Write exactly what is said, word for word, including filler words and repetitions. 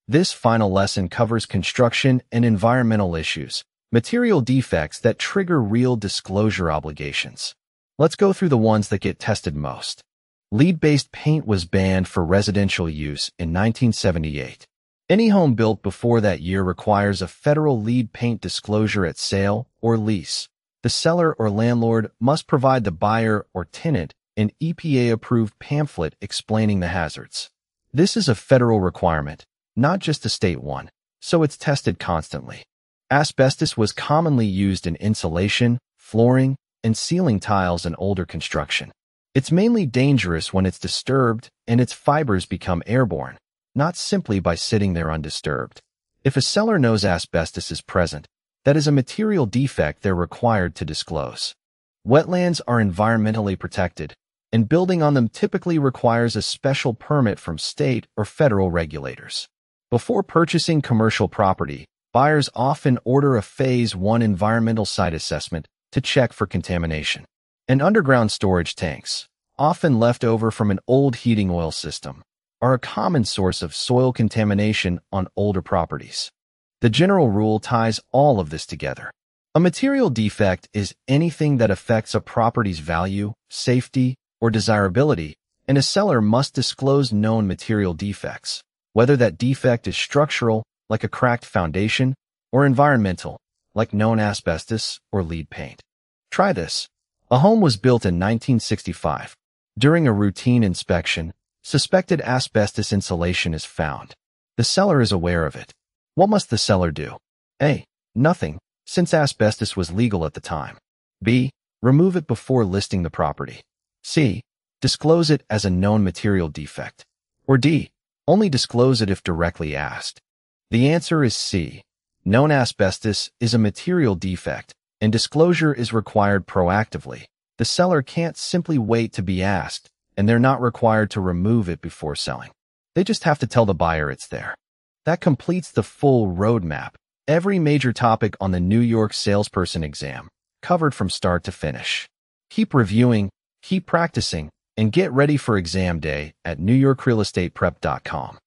This final lesson covers construction and environmental issues, material defects that trigger real disclosure obligations. Let's go through the ones that get tested most. Lead-based paint was banned for residential use in nineteen seventy-eight. Any home built before that year requires a federal lead paint disclosure at sale or lease. The seller or landlord must provide the buyer or tenant an E P A-approved pamphlet explaining the hazards. This is a federal requirement, not just a state one, so it's tested constantly. Asbestos was commonly used in insulation, flooring, and ceiling tiles in older construction. It's mainly dangerous when it's disturbed and its fibers become airborne, not simply by sitting there undisturbed. If a seller knows asbestos is present, that is a material defect they're required to disclose. Wetlands are environmentally protected, and building on them typically requires a special permit from state or federal regulators. Before purchasing commercial property, buyers often order a Phase one environmental site assessment to check for contamination. And underground storage tanks, often left over from an old heating oil system, are a common source of soil contamination on older properties. The general rule ties all of this together. A material defect is anything that affects a property's value, safety, or desirability, and a seller must disclose known material defects, whether that defect is structural, like a cracked foundation, or environmental, like known asbestos or lead paint. Try this. A home was built in nineteen sixty-five. During a routine inspection, suspected asbestos insulation is found. The seller is aware of it. What must the seller do? A. Nothing, since asbestos was legal at the time. B. Remove it before listing the property. C. Disclose it as a known material defect. Or D. Only disclose it if directly asked. The answer is C. Known asbestos is a material defect, and disclosure is required proactively. The seller can't simply wait to be asked, and they're not required to remove it before selling. They just have to tell the buyer it's there. That completes the full roadmap. Every major topic on the New York salesperson exam, covered from start to finish. Keep reviewing, keep practicing, and get ready for exam day at new york real estate prep dot com.